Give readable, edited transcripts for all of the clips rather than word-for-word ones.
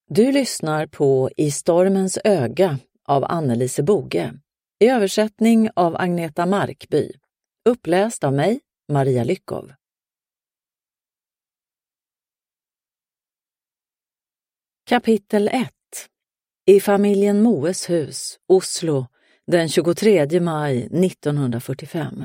Du lyssnar på I stormens öga av Annelise Boge, i översättning av Agneta Markby, uppläst av mig, Maria Lyckov. Kapitel 1. I familjen Moes hus, Oslo, den 23 maj 1945.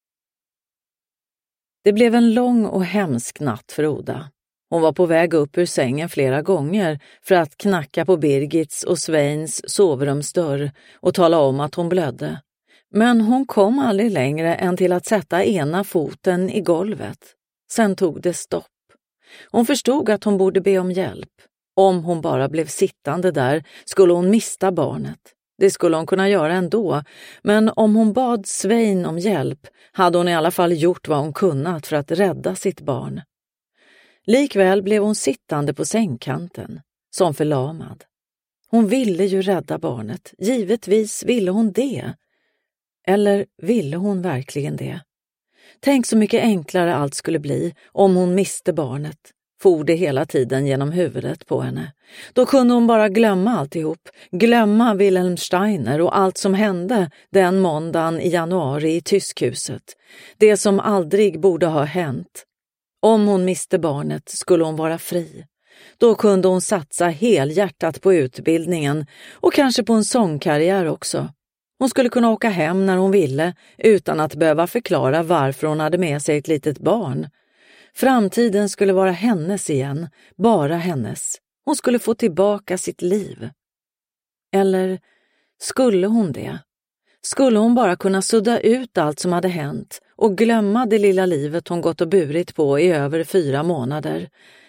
Det blev en lång och hemsk natt för Oda. Hon var på väg upp ur sängen flera gånger för att knacka på Birgits och Sveins sovrumsdörr och tala om att hon blödde. Men hon kom aldrig längre än till att sätta ena foten i golvet. Sen tog det stopp. Hon förstod att hon borde be om hjälp. Om hon bara blev sittande där skulle hon mista barnet. Det skulle hon kunna göra ändå, men om hon bad Svein om hjälp hade hon i alla fall gjort vad hon kunnat för att rädda sitt barn. Likväl blev hon sittande på sängkanten, som förlamad. Hon ville ju rädda barnet, givetvis ville hon det. Eller ville hon verkligen det? Tänk så mycket enklare allt skulle bli om hon miste barnet, for det hela tiden genom huvudet på henne. Då kunde hon bara glömma alltihop, glömma Wilhelm Steiner och allt som hände den måndagen i januari i Tyskhuset. Det som aldrig borde ha hänt. Om hon miste barnet skulle hon vara fri. Då kunde hon satsa helhjärtat på utbildningen och kanske på en sångkarriär också. Hon skulle kunna åka hem när hon ville utan att behöva förklara varför hon hade med sig ett litet barn. Framtiden skulle vara hennes igen, bara hennes. Hon skulle få tillbaka sitt liv. Eller skulle hon det? Skulle hon bara kunna sudda ut allt som hade hänt och glömma det lilla livet hon gått och burit på i över 4 månader?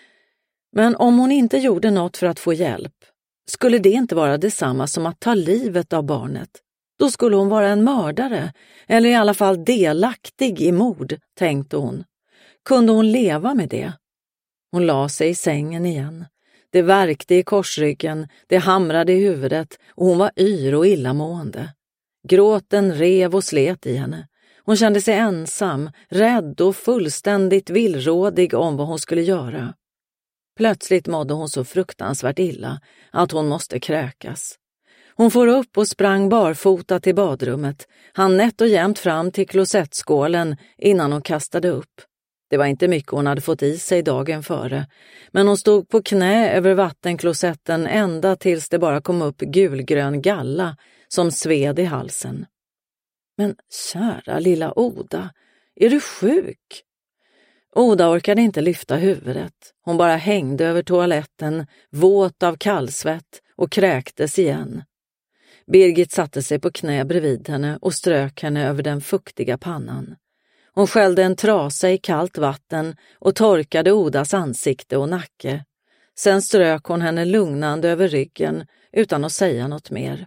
Men om hon inte gjorde något för att få hjälp, skulle det inte vara detsamma som att ta livet av barnet? Då skulle hon vara en mördare, eller i alla fall delaktig i mord, tänkte hon. Kunde hon leva med det? Hon la sig i sängen igen. Det värkte i korsryggen, det hamrade i huvudet och hon var yr och illamående. Gråten rev och slet i henne. Hon kände sig ensam, rädd och fullständigt villrådig om vad hon skulle göra. Plötsligt mådde hon så fruktansvärt illa att hon måste kräkas. Hon får upp och sprang barfota till badrummet, hann nätt och jämnt fram till klosettskålen innan hon kastade upp. Det var inte mycket hon hade fått i sig dagen före, men hon stod på knä över vattenklosetten ända tills det bara kom upp gulgrön galla som sved i halsen. Men kära lilla Oda, är du sjuk? Oda orkade inte lyfta huvudet. Hon bara hängde över toaletten, våt av kallsvett och kräktes igen. Birgit satte sig på knä bredvid henne och strök henne över den fuktiga pannan. Hon skällde en trasa i kallt vatten och torkade Odas ansikte och nacke. Sen strök hon henne lugnande över ryggen utan att säga något mer.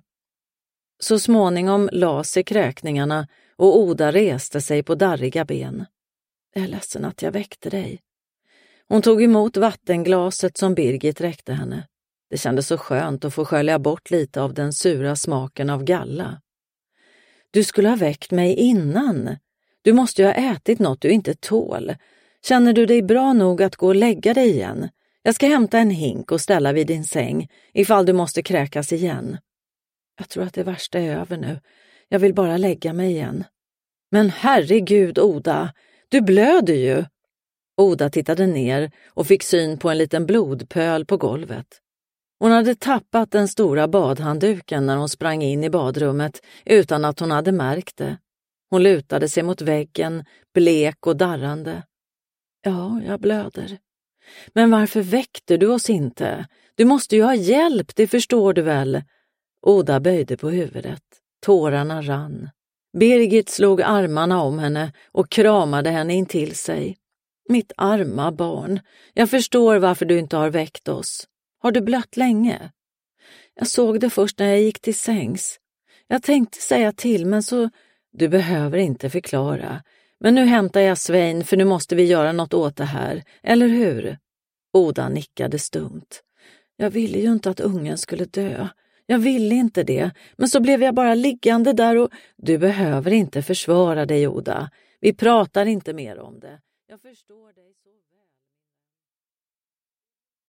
Så småningom la sig kräkningarna och Oda reste sig på darriga ben. Jag är ledsen att jag väckte dig. Hon tog emot vattenglaset som Birgit räckte henne. Det kändes så skönt att få skölja bort lite av den sura smaken av galla. Du skulle ha väckt mig innan. Du måste ju ha ätit något du inte tål. Känner du dig bra nog att gå och lägga dig igen? Jag ska hämta en hink och ställa vid din säng ifall du måste kräkas igen. Jag tror att det värsta är över nu. Jag vill bara lägga mig igen. Men herregud, Oda, du blöder ju. Oda tittade ner och fick syn på en liten blodpöl på golvet. Hon hade tappat den stora badhandduken när hon sprang in i badrummet utan att hon hade märkt det. Hon lutade sig mot väggen, blek och darrande. Ja, jag blöder. Men varför väckte du oss inte? Du måste ju ha hjälp, det förstår du väl? Oda böjde på huvudet. Tårarna rann. Birgit slog armarna om henne och kramade henne in till sig. Mitt arma barn, jag förstår varför du inte har väckt oss. Har du blött länge? Jag såg det först när jag gick till sängs. Jag tänkte säga till, men så... Du behöver inte förklara. Men nu hämtar jag Svein, för nu måste vi göra något åt det här. Eller hur? Oda nickade stumt. Jag ville ju inte att ungen skulle dö. Jag ville inte det. Men så blev jag bara liggande där och... Du behöver inte försvara dig, Oda. Vi pratar inte mer om det. Jag förstår dig så väl.